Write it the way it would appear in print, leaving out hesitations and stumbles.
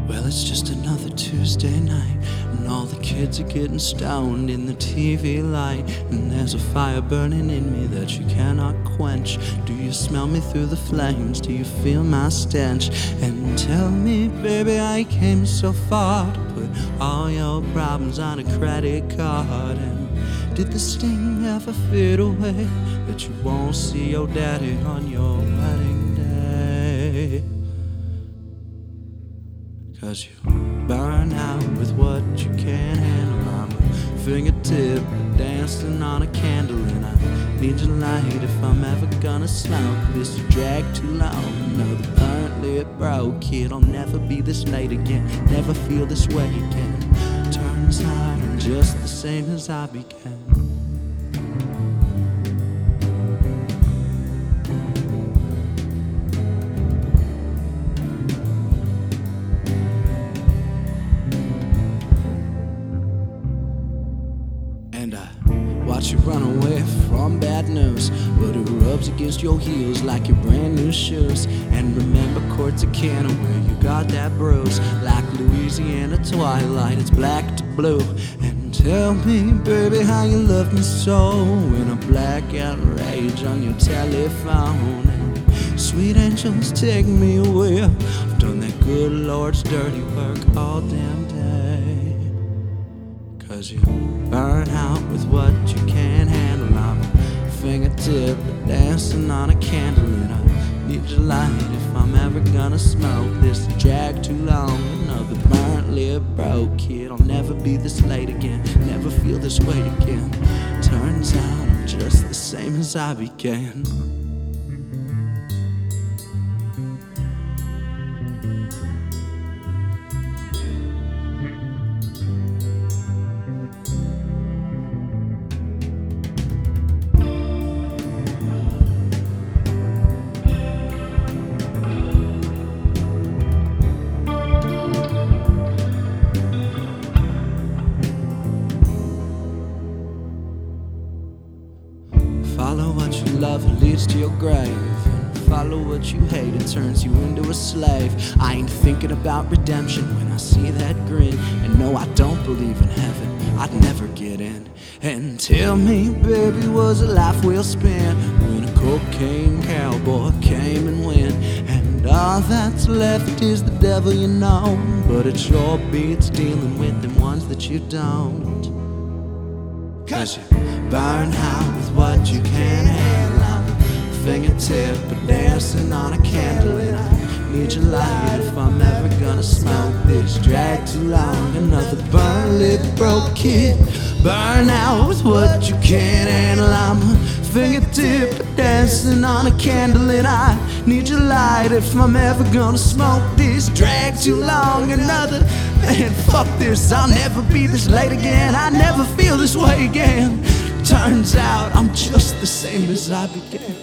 Well, it's just another Tuesday night, and all the kids are getting stoned in the TV light. And there's a fire burning in me that you cannot quench. Do you smell me through the flames? Do you feel my stench? And tell me, baby, I came so far to put all your problems on a credit card. And did the sting ever fade away that you won't see your daddy on your wedding day? 'Cause you burn out with what you can't handle. I'm a fingertip dancing on a candle, and I need your light if I'm ever gonna smoke this drag too long. Another burnt lip broke kid. I'll never be this late again, never feel this way again. Turns out I'm just the same as I began. And I watch you run away from bad news, but it rubs against your heels like your brand new shoes. And remember Corsicana where you got that bruise, like Louisiana twilight, it's black to blue. And tell me, baby, how you love me so in a blackout rage on your telephone. And sweet angels, take me away. I've done that good Lord's dirty work all damn day. 'Cause you burn out with what you can't handle. I'm a fingertip dancing on a candle, and I need your light if I'm ever gonna smoke this drag too long. Another burnt lip broke kid. I'll never be this late again, never feel this way again. Turns out I'm just the same as I began. Follow what you love, it leads to your grave. Follow what you hate, it turns you into a slave. I ain't thinking about redemption when I see that grin. And no, I don't believe in heaven, I'd never get in. And tell me, baby, was a life well spent when a cocaine cowboy came and went? And all that's left is the devil you know, but it sure beats dealing with them ones that you don't. 'Cause you burn out with what you can't handle. I'm a fingertip dancing on a candle, and I need your light if I'm ever gonna smoke this drag too long. Another burnt lip broke kid. Burn out with what you can't handle. I'm a fingertip dancing on a candle, and I need your light if I'm ever gonna smoke this drag too long. Another man, fuck this, I'll never be this late again, I never feel this way again. Turns out I'm just the same as I began.